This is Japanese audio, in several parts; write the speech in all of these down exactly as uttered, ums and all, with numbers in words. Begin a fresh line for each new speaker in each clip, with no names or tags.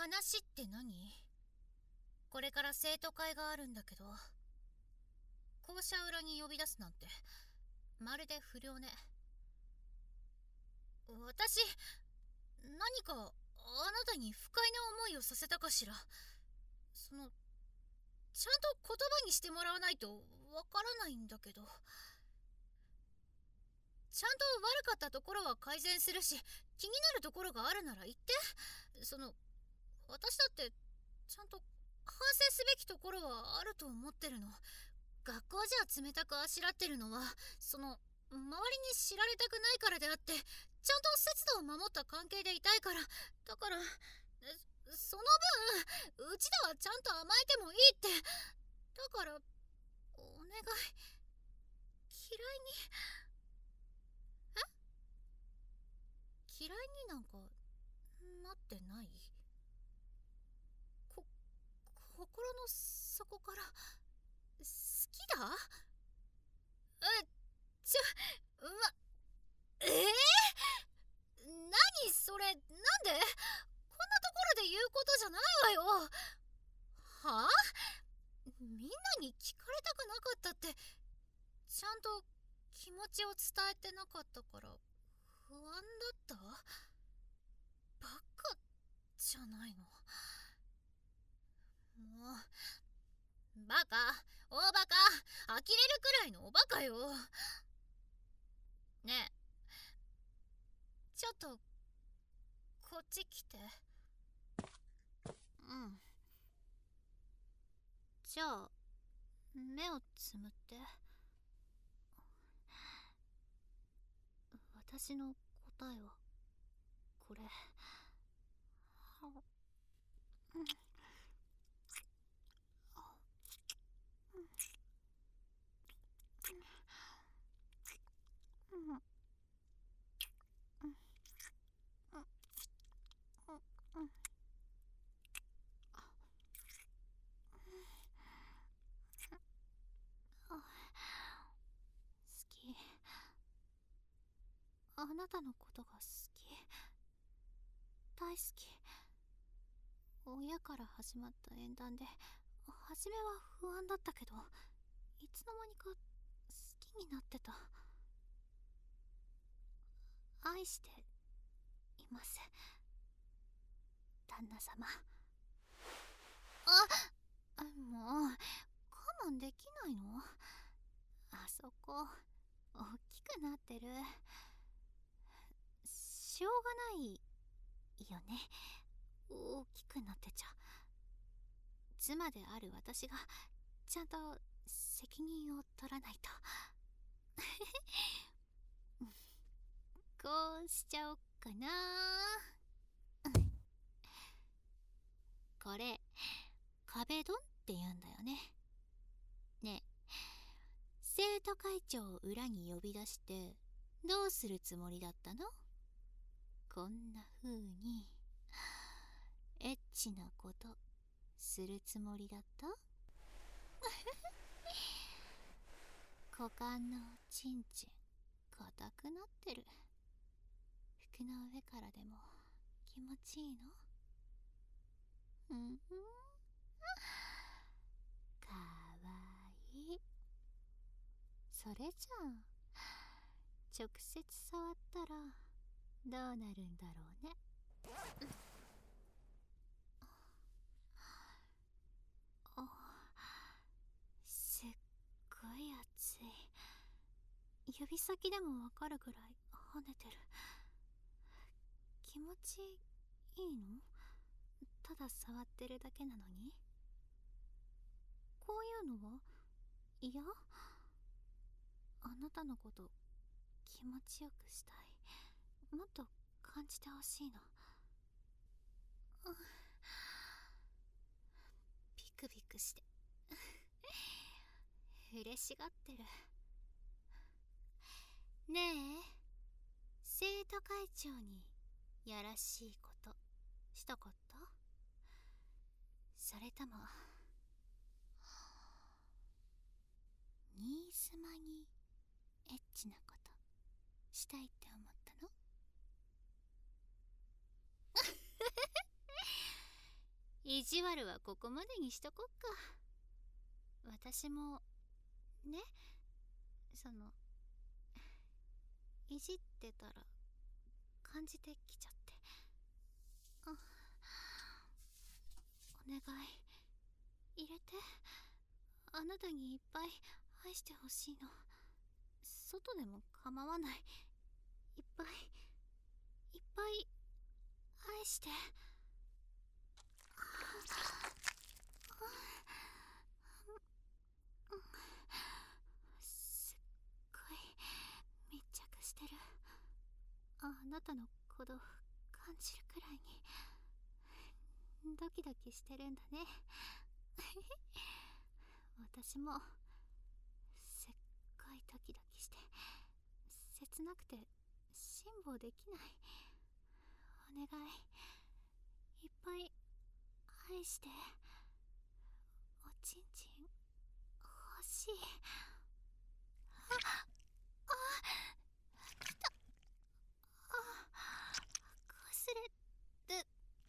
話って何？これから生徒会があるんだけど、校舎裏に呼び出すなんてまるで不良ね。私、何かあなたに不快な思いをさせたかしら。その、ちゃんと言葉にしてもらわないとわからないんだけど。ちゃんと悪かったところは改善するし、気になるところがあるなら言って。その、私だってちゃんと反省すべきところはあると思ってるの。学校じゃ冷たくあしらってるのは、その周りに知られたくないからであって、ちゃんと節度を守った関係でいたいから。だからその分うちではちゃんと甘えてもいいって。だからお願い。嫌いにえ嫌いになんかなってない。こ心の底から好きだ。えちょうわええー、何それ。なんでこんなところで言うことじゃないわよ。はあ、みんなに聞かれたくなかったって、ちゃんと気持ちを伝えてなかったから不安だった。バカじゃないの。もうバカ、大バカ、呆れるくらいのおバカよ。ねえ、ちょっとこっち来て。うん。じゃあ目をつむって。私の答えはこれ。あなたのことが好き。大好き。親から始まった縁談で、初めは不安だったけど、いつの間にか好きになってた。愛しています、旦那様。あ、もう我慢できないの。あそこ大きくなってる。しょうがないよね、大きくなってちゃ。妻である私がちゃんと責任を取らないと。こうしちゃおっかな。これ壁ドンって言うんだよね。ねえ、生徒会長を裏に呼び出してどうするつもりだったの？こんな風にエッチなことするつもりだった？股間のチンチン硬くなってる。服の上からでも気持ちいいの？うん、かわいい。それじゃあ直接触ったらどうなるんだろうね。あ、すっごい熱い。指先でもわかるぐらい跳ねてる。気持ちいいの？ただ触ってるだけなのに。こういうのは嫌？あなたのこと気持ちよくしたい。もっと感じてほしいの。ビクビクして嬉しがってる。ねえ、生徒会長にやらしいことしたかった？それとも新妻にエッチなことしたいって思ったの？ 地悪はここまでにしとこっか。私もね、そのいじってたら感じてきちゃって。あ、お願い入れて。あなたにいっぱい愛してほしいの。外でも構わない。いっぱいいっぱい愛して。すっごい密着してる。あなたの鼓動感じるくらいにドキドキしてるんだね。私もすっごいドキドキして切なくて辛抱できない。お願いいっぱい愛して。おちんちん欲しい。ああ来た。あこすれる。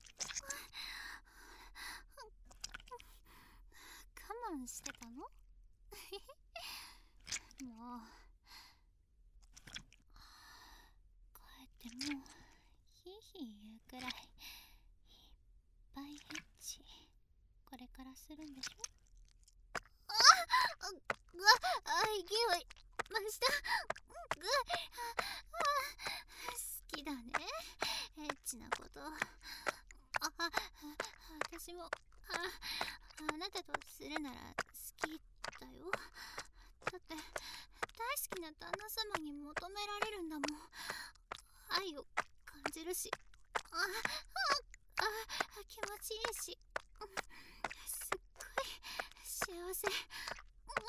我慢してたの？もうこうやってもうヒーヒー言うくらいいっぱいエッチこれからするんでしょ？ああぐあ勢い増した。ぐあ好きだねエッチなこと。あ私もああなたとするなら好きだよ。だって大好きな旦那様に求められるんだもん。愛を感じるし、あああ気持ちいいし、すっごい幸せ。あ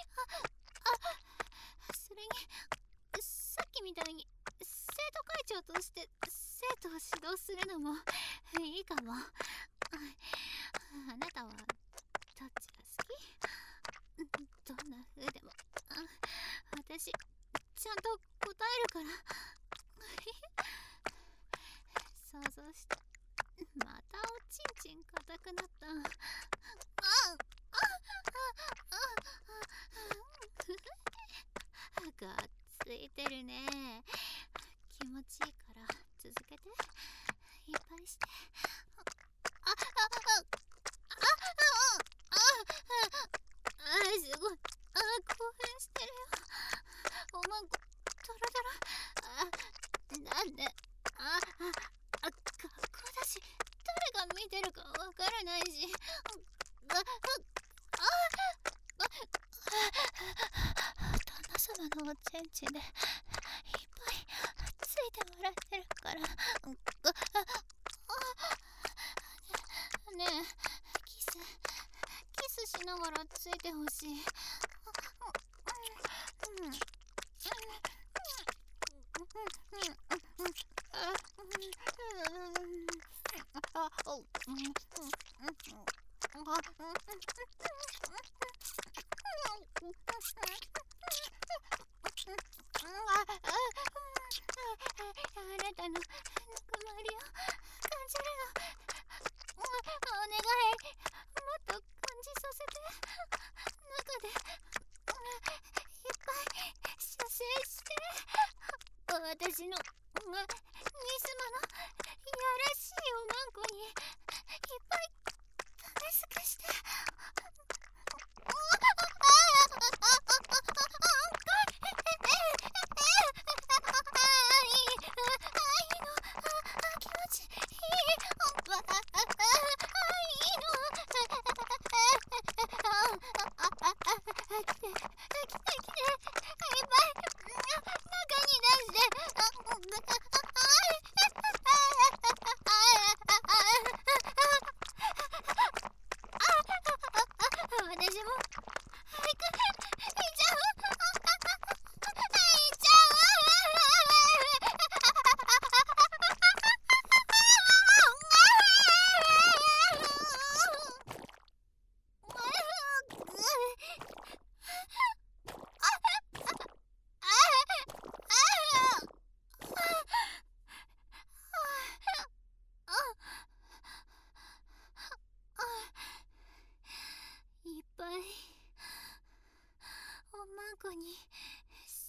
あそれにさっきみたいに生徒会長として生徒を指導するのもいいかも。あなたはどっちが好き？どんな風でも私ちゃんと答えるから。想像してまたおちんちん硬くなった。あああがっついてるね。気持ちいいから続けて。いっぱいして。あああああああすごい。あ興奮してるよ。おまんこドロドロ。あなんでああ学校だし誰が見てるかわからないし。あああ旦那様のおちんちんでいっぱいついてもらってるから。ねえキスキスしながらついてほしい。あなたのぬくもりを感じるの。お願いもっと感じさせて。中でいっぱい射精して。私のミスマのやらしいおまんこにいっぱい試すかして。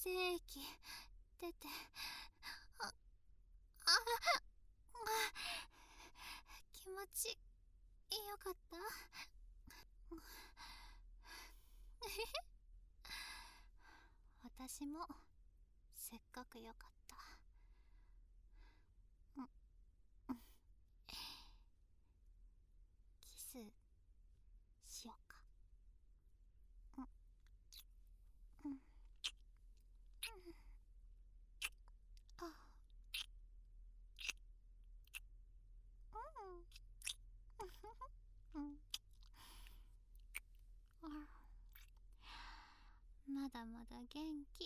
精液出て、あああ、気持ちよかった。私もせっかくよかった。キスしようか。うんうんあうんうんあまだまだ元気。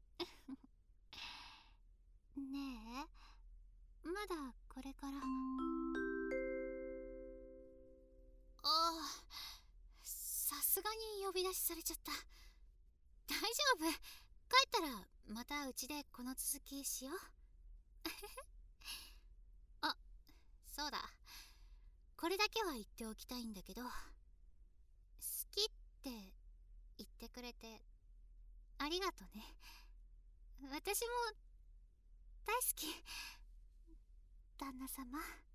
ねえ、まだこれから。ああ、さすがに呼び出しされちゃった。大丈夫、帰ったらまたうちでこの続きしよう。あ、そうだ、これだけは言っておきたいんだけど、好きって言ってくれてありがとね。私も大好き、旦那様。